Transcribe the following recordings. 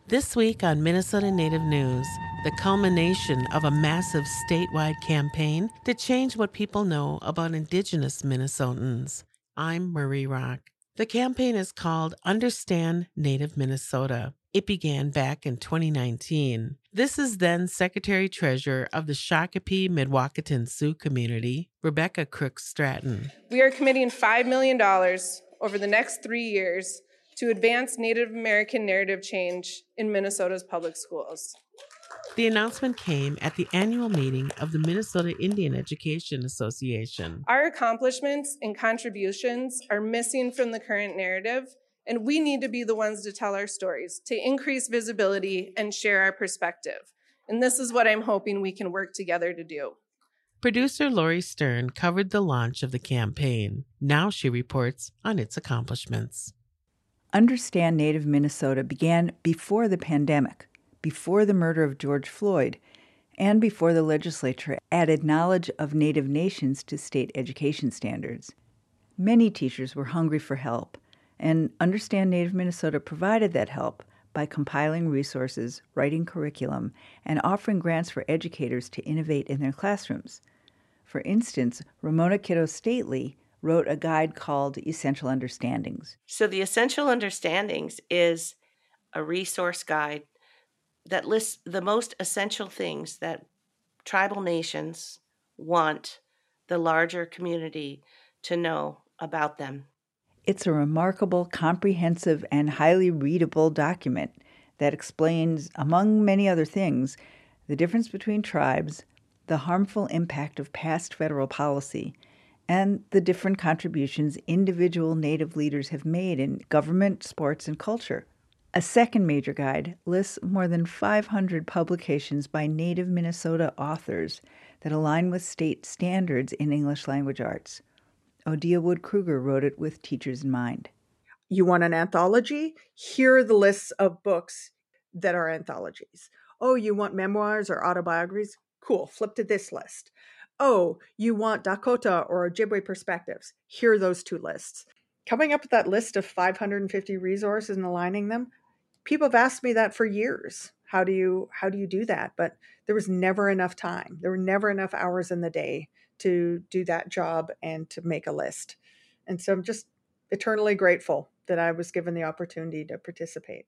This week on Minnesota Native News, the culmination of a massive statewide campaign to change what people know about Indigenous Minnesotans. I'm Marie Rock. The campaign is called Understand Native Minnesota. It began back in 2019. This is then Secretary-Treasurer of the Shakopee Mdewakanton Sioux community, Rebecca Crooks Stratton. We are committing $5 million over the next 3 years to advance Native American narrative change in Minnesota's public schools. The announcement came at the annual meeting of the Minnesota Indian Education Association. Our accomplishments and contributions are missing from the current narrative, and we need to be the ones to tell our stories, to increase visibility and share our perspective. And this is what I'm hoping we can work together to do. Producer Lori Stern covered the launch of the campaign. Now she reports on its accomplishments. Understand Native Minnesota began before the pandemic, before the murder of George Floyd, and before the legislature added knowledge of Native nations to state education standards. Many teachers were hungry for help, and Understand Native Minnesota provided that help by compiling resources, writing curriculum, and offering grants for educators to innovate in their classrooms. For instance, Ramona Kiddo Stately wrote a guide called Essential Understandings. So the Essential Understandings is a resource guide that lists the most essential things that tribal nations want the larger community to know about them. It's a remarkable, comprehensive, and highly readable document that explains, among many other things, the difference between tribes, the harmful impact of past federal policy, and the different contributions individual Native leaders have made in government, sports, and culture. A second major guide lists more than 500 publications by Native Minnesota authors that align with state standards in English language arts. Odia Wood Kruger wrote it with teachers in mind. You want an anthology? Here are the lists of books that are anthologies. Oh, you want memoirs or autobiographies? Cool, flip to this list. Oh, you want Dakota or Ojibwe perspectives? Here are those two lists. Coming up with that list of 550 resources and aligning them, people have asked me that for years. How do you do that? But there was never enough time. There were never enough hours in the day to do that job and to make a list. And so I'm just eternally grateful that I was given the opportunity to participate.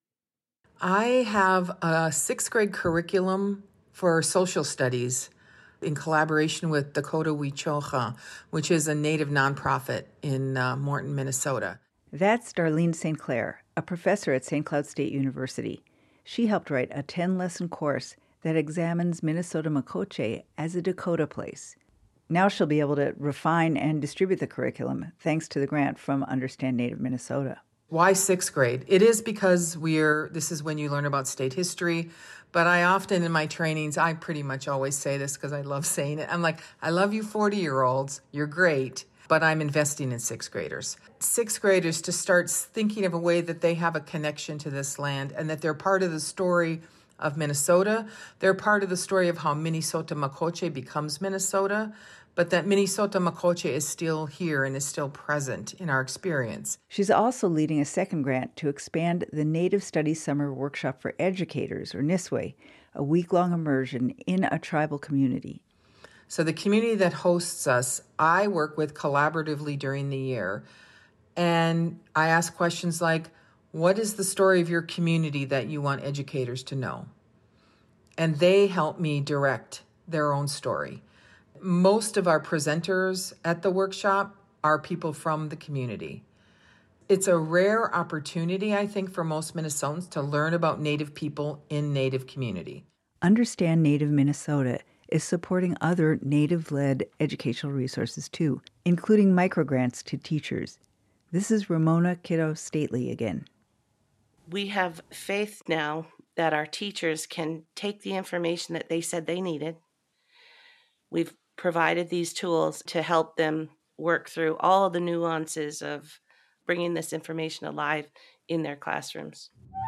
I have a 6th grade curriculum for social studies in collaboration with Dakota Wichocha, which is a Native nonprofit in Morton, Minnesota. That's Darlene St. Clair, a professor at St. Cloud State University. She helped write a 10-lesson course that examines Minnesota Makoche as a Dakota place. Now she'll be able to refine and distribute the curriculum thanks to the grant from Understand Native Minnesota. Why 6th grade? It is because this is when you learn about state history. But I often in my trainings, I pretty much always say this because I love saying it. I'm like, I love you 40-year-olds. You're great. But I'm investing in 6th graders. 6th graders to start thinking of a way that they have a connection to this land and that they're part of the story of Minnesota. They're part of the story of how Minnesota Makoche becomes Minnesota, but that Minnesota Makoche is still here and is still present in our experience. She's also leading a second grant to expand the Native Studies Summer Workshop for Educators, or NSWE, a week-long immersion in a tribal community. So the community that hosts us, I work with collaboratively during the year. And I ask questions like, what is the story of your community that you want educators to know? And they help me direct their own story. Most of our presenters at the workshop are people from the community. It's a rare opportunity, I think, for most Minnesotans to learn about Native people in Native community. Understand Native Minnesota is supporting other Native-led educational resources too, including microgrants to teachers. This is Ramona Kiddo Stately again. We have faith now that our teachers can take the information that they said they needed. We've provided these tools to help them work through all the nuances of bringing this information alive in their classrooms.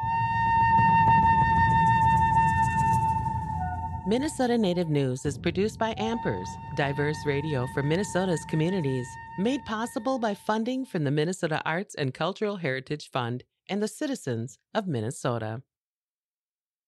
Minnesota Native News is produced by Ampers, diverse radio for Minnesota's communities, made possible by funding from the Minnesota Arts and Cultural Heritage Fund and the citizens of Minnesota.